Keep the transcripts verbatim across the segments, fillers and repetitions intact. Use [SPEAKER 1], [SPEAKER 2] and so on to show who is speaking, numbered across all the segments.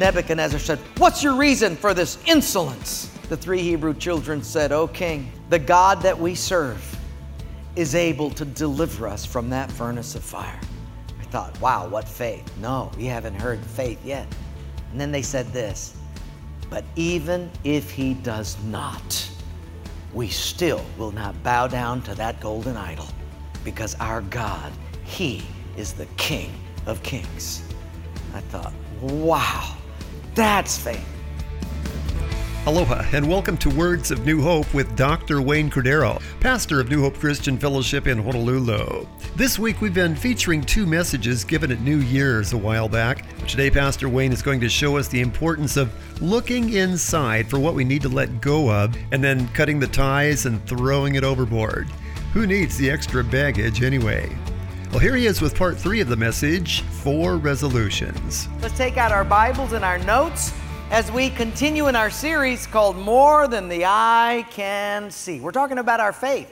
[SPEAKER 1] Nebuchadnezzar said, "What's your reason for this insolence?" The three Hebrew children said, "O king, the God that we serve is able to deliver us from that furnace of fire." I thought, wow, what faith? No, you haven't heard faith yet. And then they said this, "But even if he does not, we still will not bow down to that golden idol, because our God, he is the King of kings." I thought, wow, that's faith.
[SPEAKER 2] Aloha and welcome to Words of New Hope with Doctor Wayne Cordero, pastor of New Hope Christian Fellowship in Honolulu. This week we've been featuring two messages given at New Year's a while back. Today Pastor Wayne is going to show us the importance of looking inside for what we need to let go of and then cutting the ties and throwing it overboard. Who needs the extra baggage anyway? Well, here he is with part three of the message, Four Resolutions.
[SPEAKER 1] Let's take out our Bibles and our notes as we continue in our series called More Than the Eye Can See. We're talking about our faith.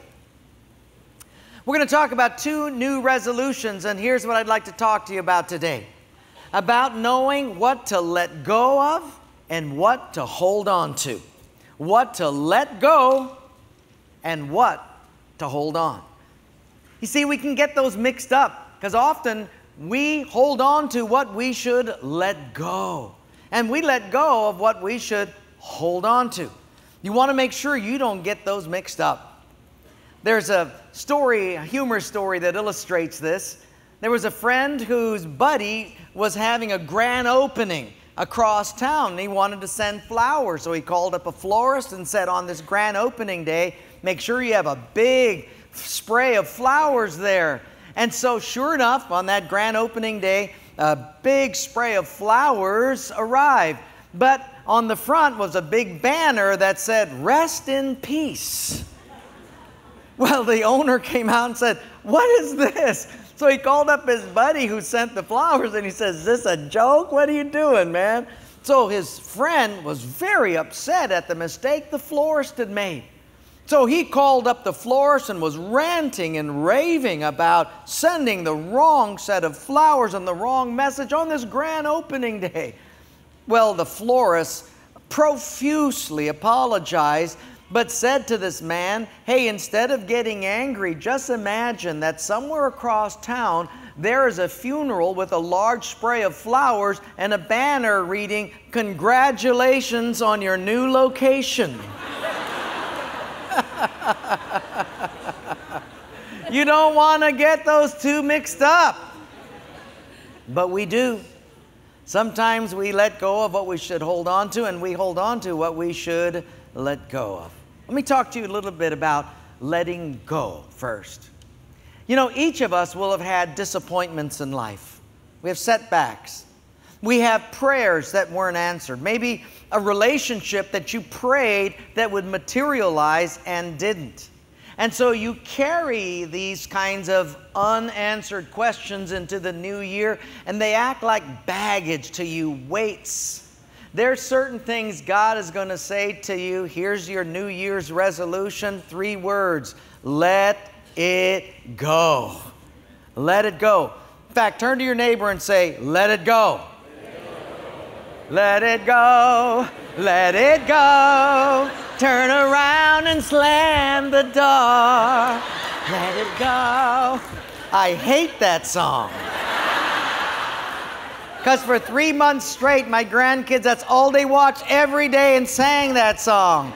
[SPEAKER 1] We're going to talk about two new resolutions, and here's what I'd like to talk to you about today. About knowing what to let go of and what to hold on to. What to let go and what to hold on. You see, we can get those mixed up because often we hold on to what we should let go. And we let go of what we should hold on to. You want to make sure you don't get those mixed up. There's a story, a humor story that illustrates this. There was a friend whose buddy was having a grand opening across town. He wanted to send flowers, so he called up a florist and said, on this grand opening day, make sure you have a big spray of flowers there. And so sure enough, on that grand opening day, a big spray of flowers arrived. But on the front was a big banner that said, "Rest in peace." Well, the owner came out and said, "What is this?" So he called up his buddy who sent the flowers and he says, "Is this a joke? What are you doing, man?" So his friend was very upset at the mistake the florist had made. So he called up the florist and was ranting and raving about sending the wrong set of flowers and the wrong message on this grand opening day. Well, the florist profusely apologized, but said to this man, "Hey, instead of getting angry, just imagine that somewhere across town there is a funeral with a large spray of flowers and a banner reading, 'Congratulations on your new location.'" You don't want to get those two mixed up. But we do. Sometimes we let go of what we should hold on to, and we hold on to what we should let go of. Let me talk to you a little bit about letting go first. You know, each of us will have had disappointments in life. We have setbacks. We have prayers that weren't answered. Maybe a relationship that you prayed that would materialize and didn't. And so you carry these kinds of unanswered questions into the new year, and they act like baggage to you, weights. There's certain things God is going to say to you. Here's your New Year's resolution, three words: let it go. Let it go. In fact, turn to your neighbor and say, "Let it go. Let it go, let it go, turn around and slam the door, let it go." I hate that song. Because for three months straight, my grandkids, that's all they watched every day and sang that song.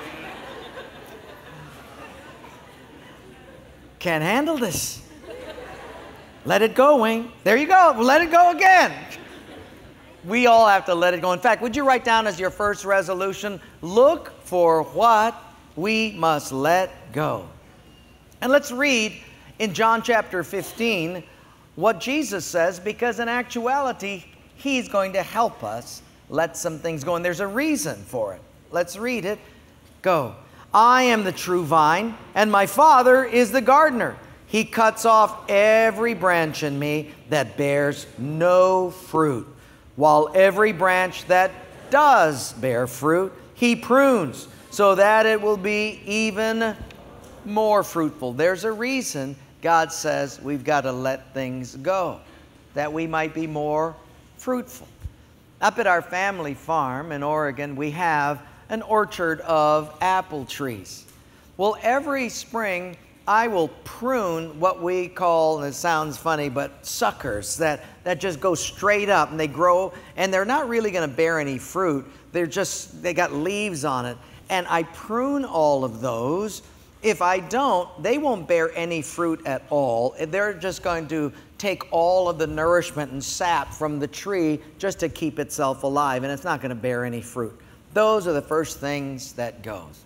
[SPEAKER 1] Can't handle this. Let it go, Wayne. There you go, let it go again. We all have to let it go. In fact, would you write down as your first resolution, look for what we must let go. And let's read in John chapter fifteen what Jesus says, because in actuality, He's going to help us let some things go. And there's a reason for it. Let's read it. Go. "I am the true vine, and my Father is the gardener. He cuts off every branch in me that bears no fruit, while every branch that does bear fruit, He prunes, so that it will be even more fruitful." There's a reason God says we've got to let things go, that we might be more fruitful. Up at our family farm in Oregon, we have an orchard of apple trees. Well, every spring, I will prune what we call, and it sounds funny, but suckers that, that just go straight up and they grow, and they're not really going to bear any fruit. They're just, they got leaves on it. And I prune all of those. If I don't, they won't bear any fruit at all. They're just going to take all of the nourishment and sap from the tree just to keep itself alive, and it's not going to bear any fruit. Those are the first things that goes.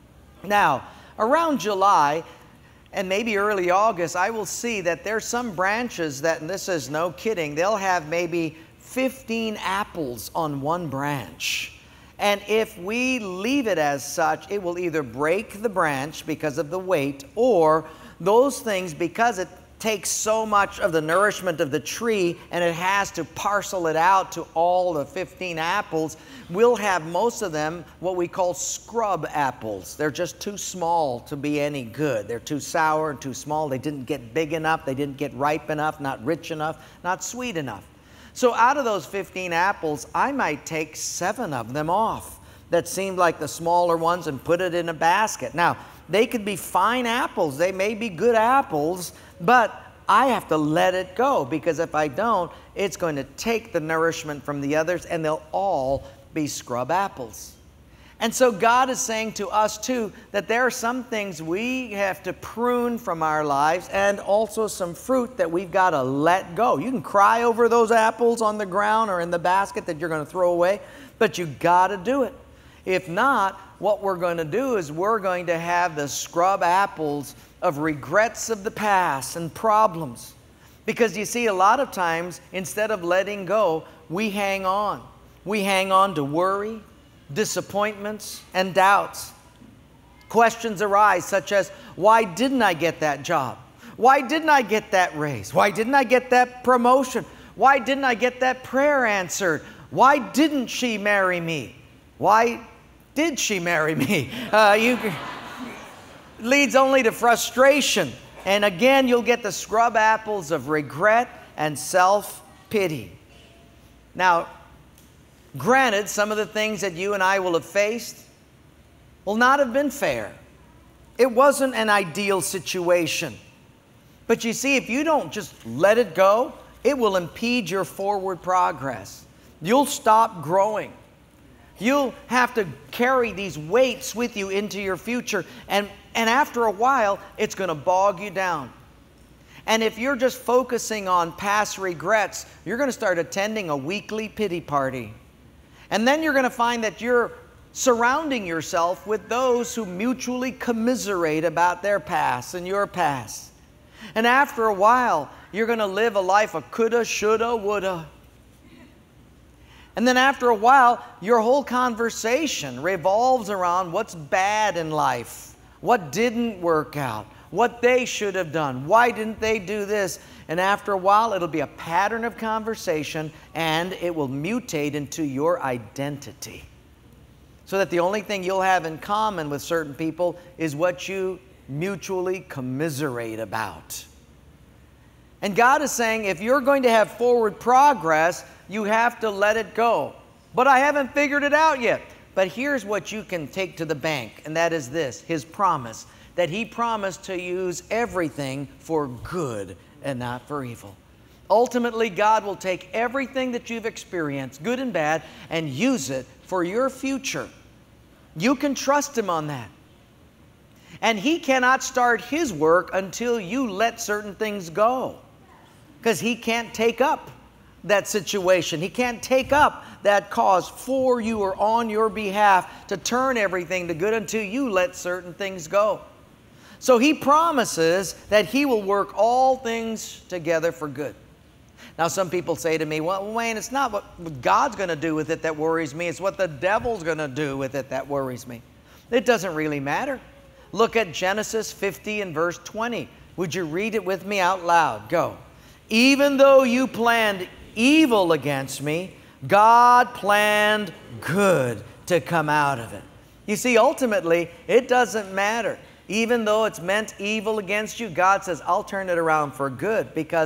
[SPEAKER 1] Now, around July and maybe early August, I will see that there's some branches that, and this is no kidding, they'll have maybe fifteen apples on one branch. And if we leave it as such, it will either break the branch because of the weight, or those things, because it takes so much of the nourishment of the tree and it has to parcel it out to all the fifteen apples, we'll have most of them what we call scrub apples. They're just too small to be any good. They're too sour and too small. They didn't get big enough. They didn't get ripe enough, not rich enough, not sweet enough. So out of those fifteen apples, I might take seven of them off that seemed like the smaller ones and put it in a basket. Now, they could be fine apples. They may be good apples, but I have to let it go, because if I don't, it's going to take the nourishment from the others and they'll all be scrub apples. And so God is saying to us too that there are some things we have to prune from our lives, and also some fruit that we've got to let go. You can cry over those apples on the ground or in the basket that you're going to throw away, but you got to do it. If not, what we're going to do is we're going to have the scrub apples of regrets of the past and problems. Because you see, a lot of times, instead of letting go, we hang on. We hang on to worry, disappointments, and doubts. Questions arise such as, why didn't I get that job? Why didn't I get that raise? Why didn't I get that promotion? Why didn't I get that prayer answered? Why didn't she marry me? Why did she marry me? Uh, you leads only to frustration. And again, you'll get the scrub apples of regret and self-pity. Now, granted, some of the things that you and I will have faced will not have been fair. It wasn't an ideal situation. But you see, if you don't just let it go, it will impede your forward progress. You'll stop growing. You'll have to carry these weights with you into your future, and, and after a while, it's going to bog you down. And if you're just focusing on past regrets, you're going to start attending a weekly pity party. And then you're going to find that you're surrounding yourself with those who mutually commiserate about their past and your past. And after a while, you're going to live a life of coulda, shoulda, woulda. And then after a while, your whole conversation revolves around what's bad in life, what didn't work out, what they should have done, why didn't they do this? And after a while, it'll be a pattern of conversation, and it will mutate into your identity. So that the only thing you'll have in common with certain people is what you mutually commiserate about. And God is saying, if you're going to have forward progress, you have to let it go. But I haven't figured it out yet. But here's what you can take to the bank, and that is this, His promise, that He promised to use everything for good and not for evil. Ultimately, God will take everything that you've experienced, good and bad, and use it for your future. You can trust Him on that. And He cannot start His work until you let certain things go, because He can't take up that situation. He can't take up that cause for you or on your behalf to turn everything to good until you let certain things go. So He promises that He will work all things together for good. Now, some people say to me, well, Wayne, it's not what God's going to do with it that worries me. It's what the devil's going to do with it that worries me. It doesn't really matter. Look at Genesis fifty and verse twenty. Would you read it with me out loud? Go. Even though you planned evil against me, God planned good to come out of it. You see, ultimately, it doesn't matter. Even though it's meant evil against you, God says, I'll turn it around for good, because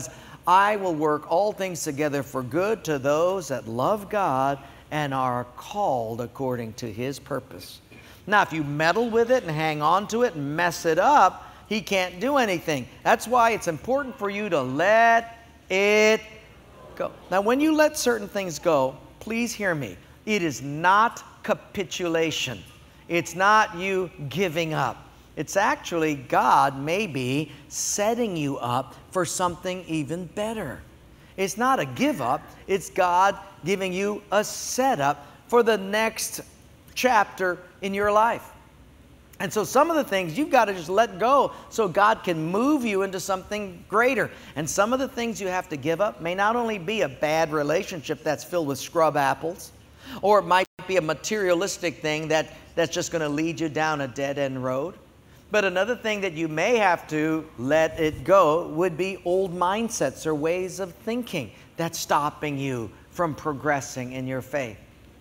[SPEAKER 1] I will work all things together for good to those that love God and are called according to His purpose. Now, if you meddle with it and hang on to it and mess it up, He can't do anything. That's why it's important for you to let it go. Now, when you let certain things go, please hear me. It is not capitulation. It's not you giving up. It's actually God maybe setting you up for something even better. It's not a give up. It's God giving you a setup for the next chapter in your life. And so some of the things you've got to just let go so God can move you into something greater. And some of the things you have to give up may not only be a bad relationship that's filled with scrub apples, or it might be a materialistic thing that, that's just going to lead you down a dead-end road. But another thing that you may have to let it go would be old mindsets or ways of thinking that's stopping you from progressing in your faith.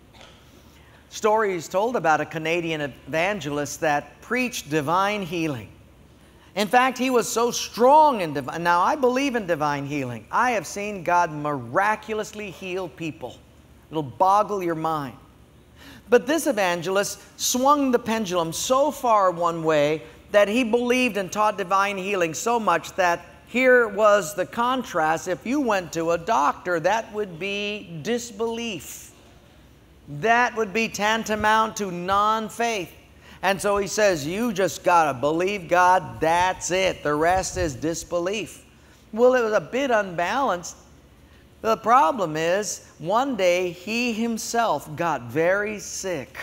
[SPEAKER 1] Stories told about a Canadian evangelist that preached divine healing. In fact, he was so strong in divine. Now, I believe in divine healing. I have seen God miraculously heal people. It'll boggle your mind. But this evangelist swung the pendulum so far one way that he believed and taught divine healing so much that here was the contrast. If you went to a doctor, that would be disbelief. That would be tantamount to non-faith. And so he says, you just got to believe God, that's it. The rest is disbelief. Well, it was a bit unbalanced. The problem is, one day he himself got very sick.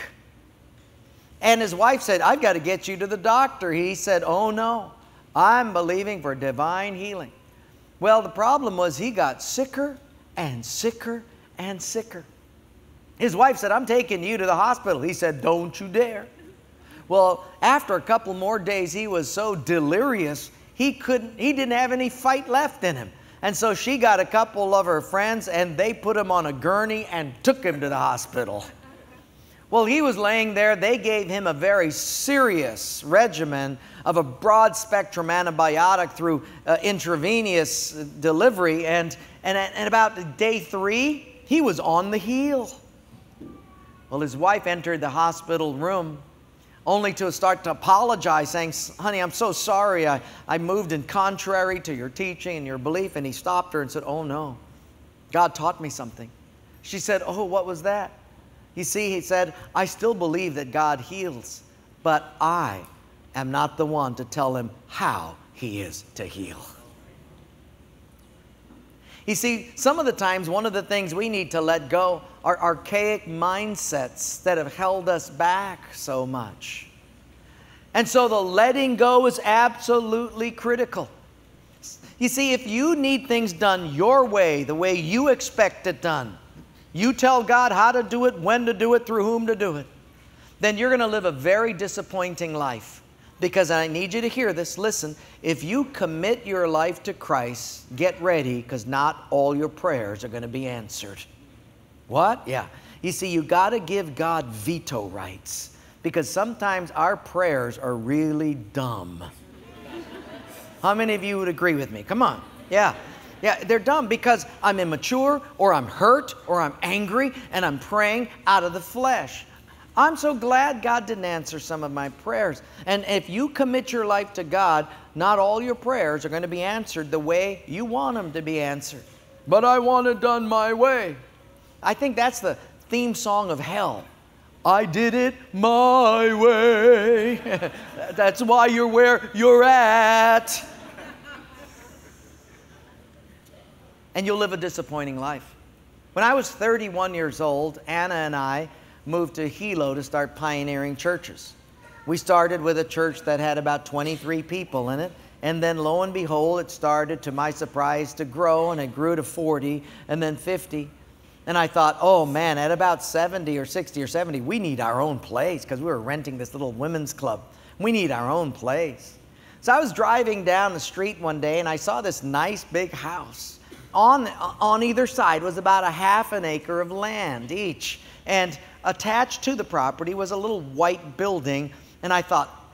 [SPEAKER 1] And his wife said, I've got to get you to the doctor. He said, oh no, I'm believing for divine healing. Well, the problem was he got sicker and sicker and sicker. His wife said, I'm taking you to the hospital. He said, don't you dare. Well, after a couple more days, he was so delirious, he couldn't, he didn't have any fight left in him. And so she got a couple of her friends and they put him on a gurney and took him to the hospital. Well, he was laying there. They gave him a very serious regimen of a broad spectrum antibiotic through uh, intravenous delivery. And, and, and about day three, he was on the heel. Well, his wife entered the hospital room only to start to apologize, saying, honey, I'm so sorry. I, I moved in contrary to your teaching and your belief. And he stopped her and said, oh, no, God taught me something. She said, oh, what was that? You see, he said, I still believe that God heals, but I am not the one to tell him how he is to heal. You see, some of the times, one of the things we need to let go are archaic mindsets that have held us back so much. And so the letting go is absolutely critical. You see, if you need things done your way, the way you expect it done, you tell God how to do it, when to do it, through whom to do it, then you're going to live a very disappointing life. Because I need you to hear this. Listen, if you commit your life to Christ, get ready, because not all your prayers are going to be answered. What? Yeah. You see, you got to give God veto rights, because sometimes our prayers are really dumb. How many of you would agree with me? Come on. Yeah. Yeah, they're dumb because I'm immature, or I'm hurt, or I'm angry, and I'm praying out of the flesh. I'm so glad God didn't answer some of my prayers. And if you commit your life to God, not all your prayers are going to be answered the way you want them to be answered. But I want it done my way. I think that's the theme song of hell. I did it my way. That's why you're where you're at. And you'll live a disappointing life. When I was thirty-one years old, Anna and I moved to Hilo to start pioneering churches. We started with a church that had about twenty-three people in it, and then lo and behold, it started, to my surprise, to grow, and it grew to forty, and then fifty. And I thought, oh man, at about seventy or sixty or seventy, we need our own place, because we were renting this little women's club. We need our own place. So I was driving down the street one day, and I saw this nice big house. On, on either side was about a half an acre of land each. And attached to the property was a little white building. And I thought,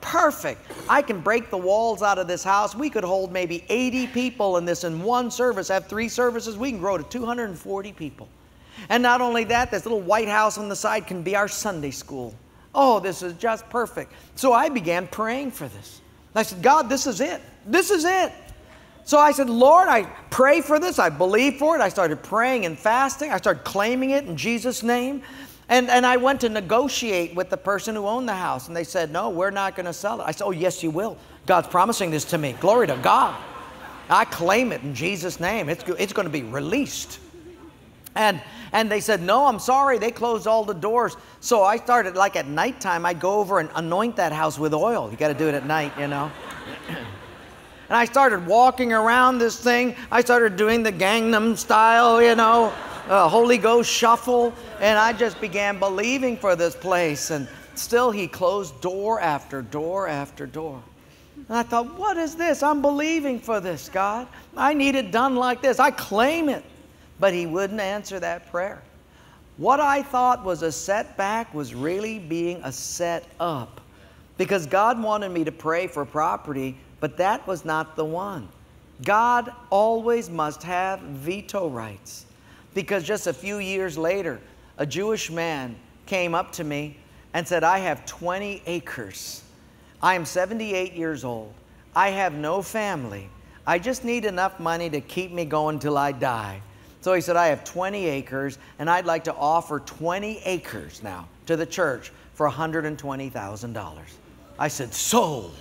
[SPEAKER 1] perfect. I can break the walls out of this house. We could hold maybe eighty people in this in one service, have three services. We can grow to two hundred forty people. And not only that, this little white house on the side can be our Sunday school. Oh, this is just perfect. So I began praying for this. I said, God, this is it. This is it. So I said, Lord, I pray for this. I believe for it. I started praying and fasting. I started claiming it in Jesus' name. And, and I went to negotiate with the person who owned the house. And they said, no, we're not going to sell it. I said, oh, yes, you will. God's promising this to me. Glory to God. I claim it in Jesus' name. It's, it's going to be released. And, and they said, no, I'm sorry. They closed all the doors. So I started, like at nighttime, I'd go over and anoint that house with oil. You got to do it at night, you know. And I started walking around this thing. I started doing the Gangnam style, you know, uh, Holy Ghost shuffle. And I just began believing for this place. And still he closed door after door after door. And I thought, what is this? I'm believing for this, God. I need it done like this. I claim it. But he wouldn't answer that prayer. What I thought was a setback was really being a set up. Because God wanted me to pray for property, but that was not the one. God always must have veto rights. Because just a few years later, a Jewish man came up to me and said, I have twenty acres. I am seventy-eight years old. I have no family. I just need enough money to keep me going till I die. So he said, I have twenty acres, and I'd like to offer twenty acres now to the church for one hundred twenty thousand dollars. I said, sold.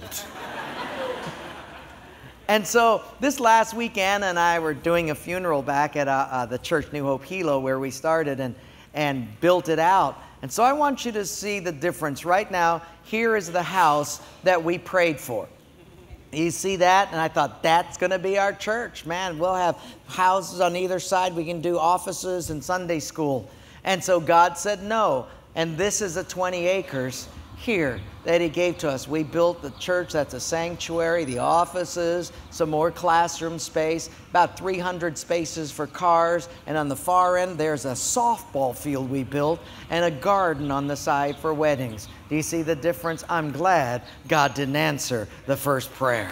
[SPEAKER 1] And so this last week, Anna and I were doing a funeral back at uh, uh, the church New Hope Hilo where we started and, and built it out. And so I want you to see the difference. Right now, here is the house that we prayed for. You see that? And I thought, that's going to be our church. Man, we'll have houses on either side. We can do offices and Sunday school. And so God said no. And this is the twenty acres here that he gave to us. We built the church. That's a sanctuary, the offices, some more classroom space, about three hundred spaces for cars. And on the far end, there's a softball field we built and a garden on the side for weddings. Do you see the difference? I'm glad God didn't answer the first prayer.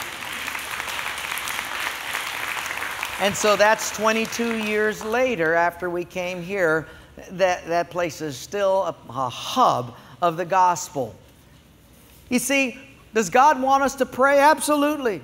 [SPEAKER 1] And so that's twenty-two years later after we came here, that, that place is still a, a hub of the gospel. You see, does God want us to pray? Absolutely.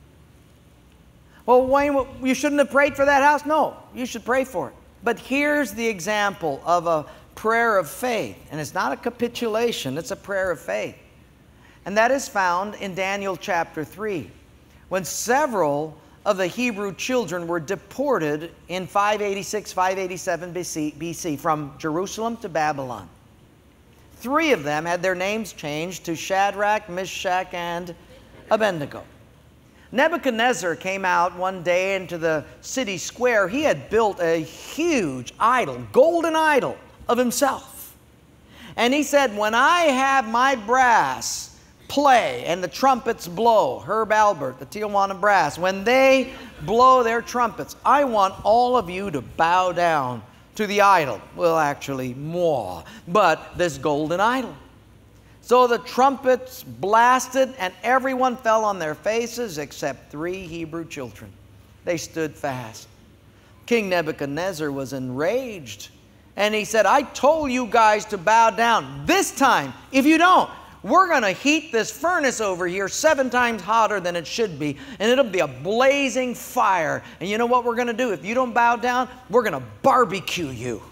[SPEAKER 1] Well, Wayne, you shouldn't have prayed for that house? No, you should pray for it. But here's the example of a prayer of faith. And it's not a capitulation, it's a prayer of faith. And that is found in Daniel chapter three, when several of the Hebrew children were deported in five eighty-six, five eighty-seven B C from Jerusalem to Babylon. Three of them had their names changed to Shadrach, Meshach, and Abednego. Nebuchadnezzar came out one day into the city square. He had built a huge idol, golden idol of himself. And he said, when I have my brass play and the trumpets blow, Herb Albert, the Tijuana Brass, when they blow their trumpets, I want all of you to bow down to the idol. Well, actually, more, but this golden idol. So the trumpets blasted, and everyone fell on their faces except three Hebrew children. They stood fast. King Nebuchadnezzar was enraged, and he said, I told you guys to bow down. This time, if you don't, we're going to heat this furnace over here seven times hotter than it should be, and it'll be a blazing fire. And you know what we're going to do? If you don't bow down, we're going to barbecue you.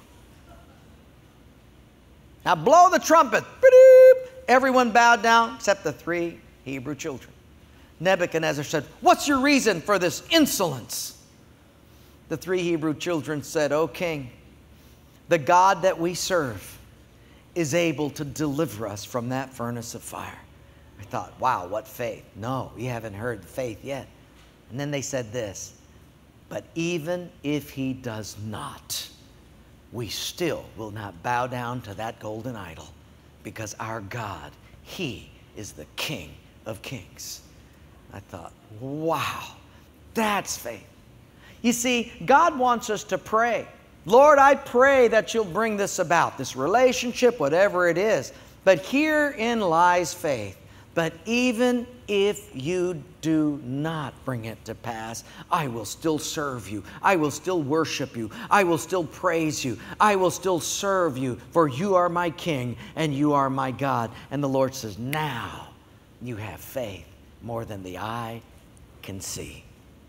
[SPEAKER 1] Now blow the trumpet. Everyone bowed down except the three Hebrew children. Nebuchadnezzar said, what's your reason for this insolence? The three Hebrew children said, O king, the God that we serve is able to deliver us from that furnace of fire. I thought, wow, what faith. No, you haven't heard the faith yet. And then they said this, but even if he does not, we still will not bow down to that golden idol, because our God, he is the King of kings. I thought, wow, that's faith. You see, God wants us to pray. Lord, I pray that you'll bring this about, this relationship, whatever it is. But herein lies faith. But even if you do not bring it to pass, I will still serve you. I will still worship you. I will still praise you. I will still serve you, for you are my King and you are my God. And the Lord says, now you have faith more than the eye can see.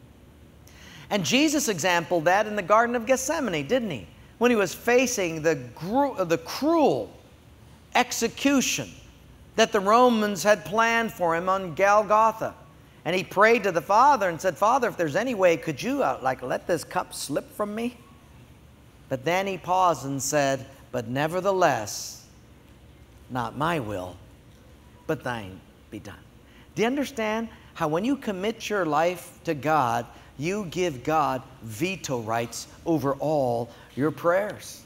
[SPEAKER 1] And Jesus exampled that in the Garden of Gethsemane, didn't he? When he was facing the, gru- the cruel execution that the Romans had planned for him on Golgotha. And he prayed to the Father and said, Father, if there's any way, could you uh, like let this cup slip from me? But then he paused and said, but nevertheless, not my will, but thine be done. Do you understand how when you commit your life to God, you give God veto rights over all your prayers?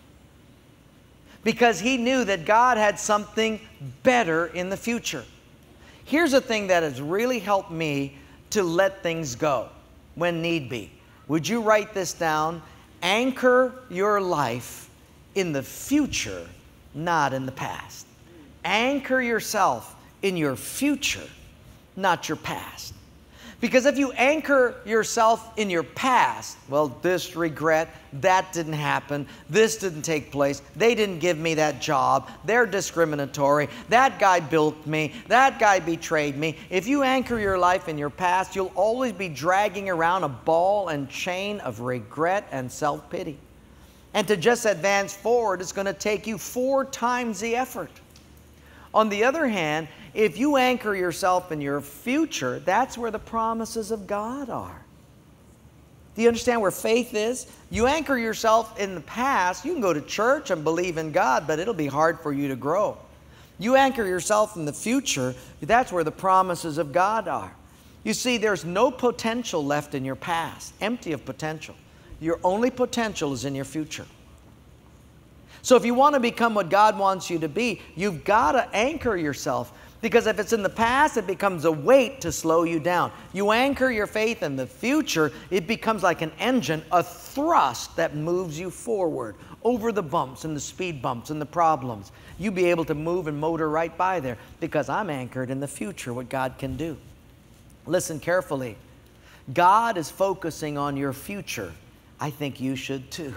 [SPEAKER 1] Because he knew that God had something better in the future. Here's a thing that has really helped me to let things go when need be. Would you write this down? Anchor your life in the future, not in the past. Anchor yourself in your future, not your past. Because if you anchor yourself in your past, well, this regret, that didn't happen, this didn't take place, they didn't give me that job, they're discriminatory, that guy bilked me, that guy betrayed me. If you anchor your life in your past, you'll always be dragging around a ball and chain of regret and self-pity. And to just advance forward is going to take you four times the effort. On the other hand, if you anchor yourself in your future, that's where the promises of God are. Do you understand where faith is? You anchor yourself in the past, you can go to church and believe in God, but it'll be hard for you to grow. You anchor yourself in the future, that's where the promises of God are. You see, there's no potential left in your past, empty of potential. Your only potential is in your future. So if you want to become what God wants you to be, you've got to anchor yourself. Because if it's in the past, it becomes a weight to slow you down. You anchor your faith in the future, it becomes like an engine, a thrust that moves you forward over the bumps and the speed bumps and the problems. You'll be able to move and motor right by there because I'm anchored in the future, what God can do. Listen carefully. God is focusing on your future. I think you should too.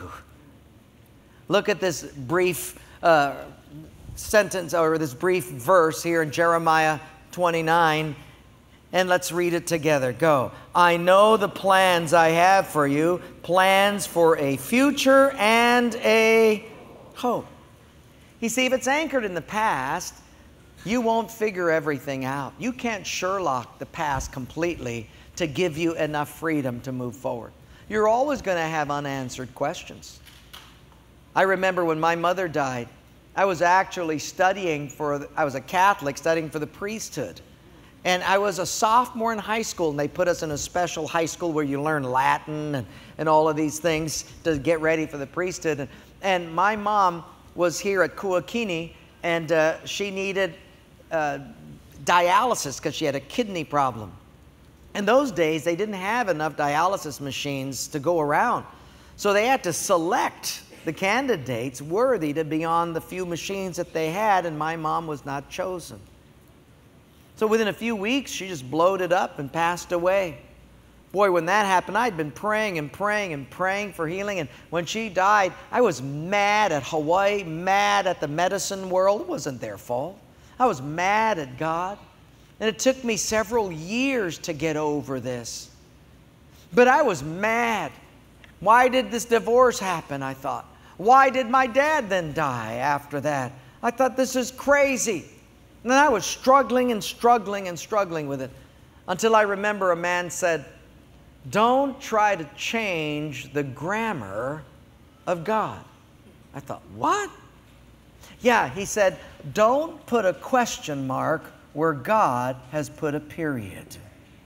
[SPEAKER 1] Look at this brief uh, sentence or this brief verse here in Jeremiah twenty-nine, and let's read it together. Go. I know the plans I have for you, plans for a future and a hope. You see, if it's anchored in the past, you won't figure everything out. You can't Sherlock the past completely to give you enough freedom to move forward. You're always going to have unanswered questions. I remember when my mother died, I was actually studying for, I was a Catholic studying for the priesthood. And I was a sophomore in high school, and they put us in a special high school where you learn Latin and, and all of these things to get ready for the priesthood. And, and my mom was here at Kuakini, and uh, she needed uh, dialysis because she had a kidney problem. In those days, they didn't have enough dialysis machines to go around. So they had to select the candidates worthy to be on the few machines that they had, and my mom was not chosen. So within a few weeks, she just bloated up and passed away. Boy, when that happened, I'd been praying and praying and praying for healing, and when she died, I was mad at Hawaii, mad at the medicine world. It wasn't their fault. I was mad at God, and it took me several years to get over this. But I was mad. Why did this divorce happen, I thought? Why did my dad then die after that? I thought, this is crazy. And then I was struggling and struggling and struggling with it until I remember a man said, don't try to change the grammar of God. I thought, what? Yeah, he said, don't put a question mark where God has put a period.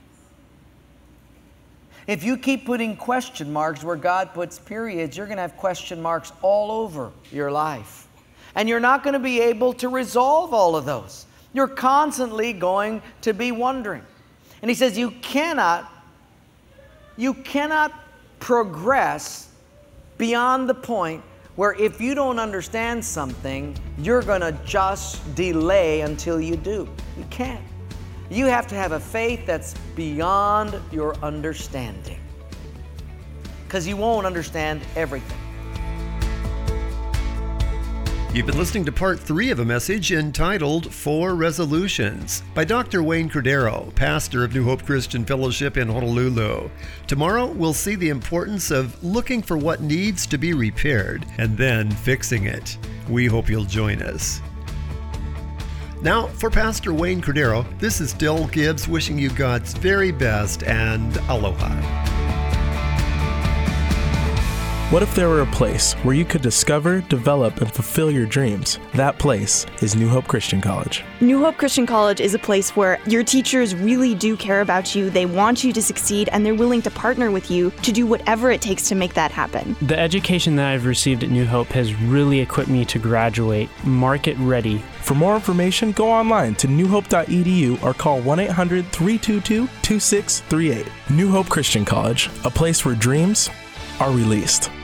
[SPEAKER 1] If you keep putting question marks where God puts periods, you're going to have question marks all over your life. And you're not going to be able to resolve all of those. You're constantly going to be wondering. And he says you cannot, you cannot progress beyond the point where if you don't understand something, you're going to just delay until you do. You can't. You have to have a faith that's beyond your understanding, because you won't understand everything.
[SPEAKER 2] You've been listening to part three of a message entitled Four Resolutions by Doctor Wayne Cordeiro, pastor of New Hope Christian Fellowship in Honolulu. Tomorrow, we'll see the importance of looking for what needs to be repaired and then fixing it. We hope you'll join us. Now, for Pastor Wayne Cordeiro, this is Del Gibbs wishing you God's very best and aloha.
[SPEAKER 3] What if there were a place where you could discover, develop, and fulfill your dreams? That place is New Hope Christian College.
[SPEAKER 4] New Hope Christian College is a place where your teachers really do care about you, they want you to succeed, and they're willing to partner with you to do whatever it takes to make that happen.
[SPEAKER 5] The education that I've received at New Hope has really equipped me to graduate market ready.
[SPEAKER 3] For more information, go online to new hope dot e d u or call one eight hundred, three two two, two six three eight. New Hope Christian College, a place where dreams are released.